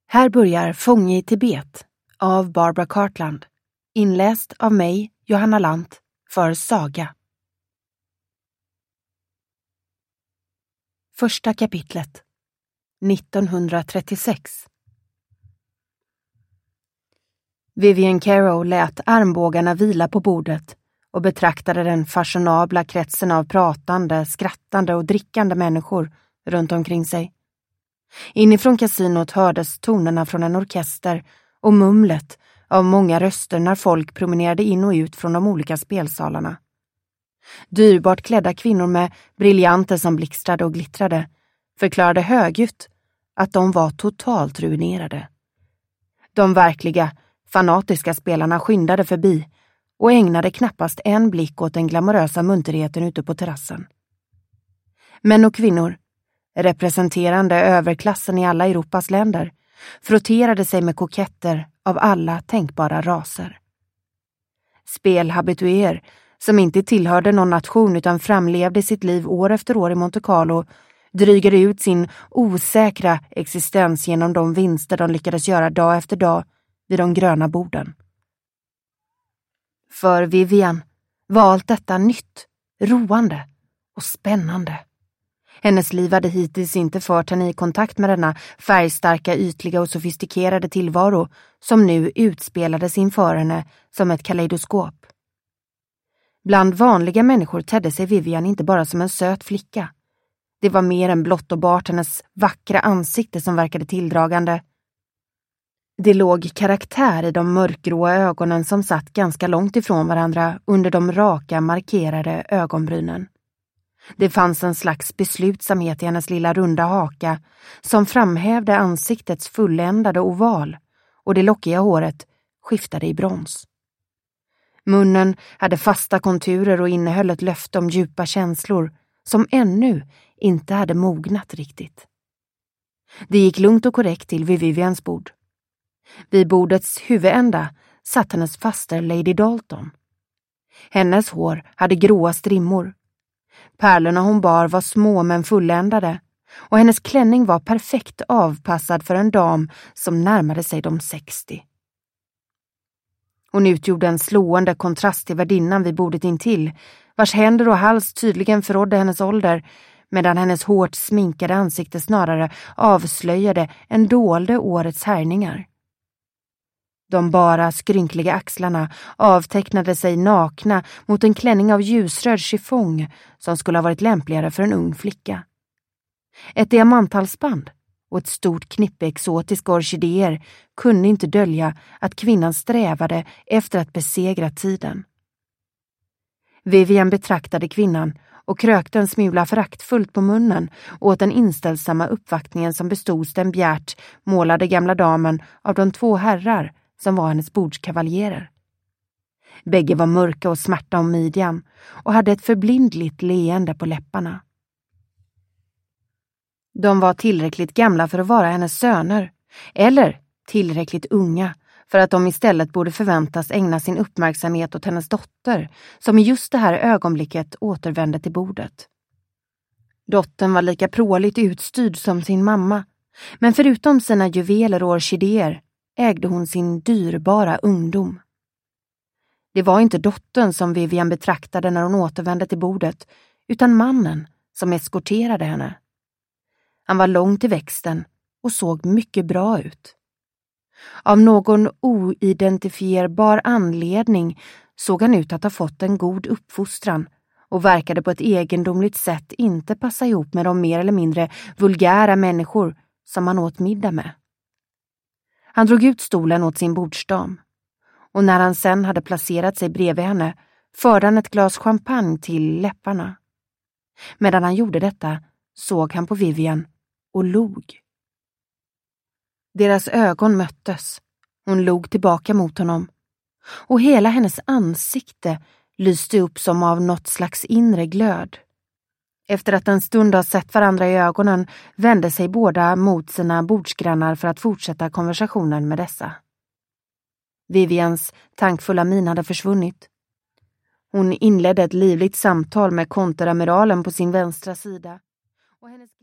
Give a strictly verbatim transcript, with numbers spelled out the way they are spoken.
Här börjar Fånge i Tibet av Barbara Cartland. Inläst av mig, Johanna Lant, för Saga. Första kapitlet. nittonhundratrettiosex. Vivian Carroll lät armbågarna vila på bordet och betraktade den fashionabla kretsen av pratande, skrattande och drickande människor runt omkring sig. Inifrån kasinot hördes tonerna från en orkester och mumlet av många röster när folk promenerade in och ut från de olika spelsalarna. Dyrbart klädda kvinnor med briljanter som blixtrade och glittrade förklarade högljutt att de var totalt ruinerade. De verkliga, fanatiska spelarna skyndade förbi och ägnade knappast en blick åt den glamorösa munterheten ute på terrassen. Män och kvinnor, representerande överklassen i alla Europas länder, frotterade sig med koketter av alla tänkbara raser. Spelhabituer, som inte tillhörde någon nation utan framlevde sitt liv år efter år i Monte Carlo, drygade ut sin osäkra existens genom de vinster de lyckades göra dag efter dag vid de gröna borden. För Vivian var allt detta nytt, roande och spännande. Hennes liv hade hittills inte fört henne i kontakt med denna färgstarka, ytliga och sofistikerade tillvaro som nu utspelades inför henne som ett kaleidoskop. Bland vanliga människor tedde sig Vivian inte bara som en söt flicka. Det var mer än blott och bart hennes vackra ansikte som verkade tilldragande. Det låg karaktär i de mörkgråa ögonen som satt ganska långt ifrån varandra under de raka, markerade ögonbrynen. Det fanns en slags beslutsamhet i hennes lilla runda haka som framhävde ansiktets fulländade oval, och det lockiga håret skiftade i brons. Munnen hade fasta konturer och innehöll ett löfte om djupa känslor som ännu inte hade mognat riktigt. Det gick lugnt och korrekt till vid Vivians bord. Vid bordets huvudända satt hennes faster Lady Dalton. Hennes hår hade gråa strimmor. Pärlorna hon bar var små men fulländade, och hennes klänning var perfekt avpassad för en dam som närmade sig de sextio. Hon utgjorde en slående kontrast till värdinnan vid bordet intill, vars händer och hals tydligen förrådde hennes ålder, medan hennes hårt sminkade ansikte snarare avslöjade än dolde årets härningar. De bara skrynkliga axlarna avtecknade sig nakna mot en klänning av ljusröd chiffong som skulle ha varit lämpligare för en ung flicka. Ett diamanthalsband och ett stort knippe exotiska orkidéer kunde inte dölja att kvinnan strävade efter att besegra tiden. Vivian betraktade kvinnan och krökte en smula föraktfullt på munnen åt den inställsamma uppvaktningen som bestod den bjärt målade gamla damen av de två herrar som var hennes bordskavaljerer. Bägge var mörka och smärta om midjan och hade ett förblindligt leende på läpparna. De var tillräckligt gamla för att vara hennes söner, eller tillräckligt unga för att de istället borde förväntas ägna sin uppmärksamhet åt hennes dotter, som i just det här ögonblicket återvände till bordet. Dottern var lika pråligt utstyrd som sin mamma, men förutom sina juveler och orkidéer ägde hon sin dyrbara ungdom. Det var inte dottern som Vivian betraktade när hon återvände till bordet, utan mannen som eskorterade henne. Han var lång till växten och såg mycket bra ut. Av någon oidentifierbar anledning såg han ut att ha fått en god uppfostran och verkade på ett egendomligt sätt inte passa ihop med de mer eller mindre vulgära människor som han åt middag med. Han drog ut stolen åt sin bordsdam, och när han sen hade placerat sig bredvid henne förde han ett glas champagne till läpparna. Medan han gjorde detta såg han på Vivian och log. Deras ögon möttes. Hon log tillbaka mot honom, och hela hennes ansikte lyste upp som av något slags inre glöd. Efter att en stund ha sett varandra i ögonen vände sig båda mot sina bordsgrannar för att fortsätta konversationen med dessa. Vivians tankfulla min hade försvunnit. Hon inledde ett livligt samtal med konteramiralen på sin vänstra sida, och hennes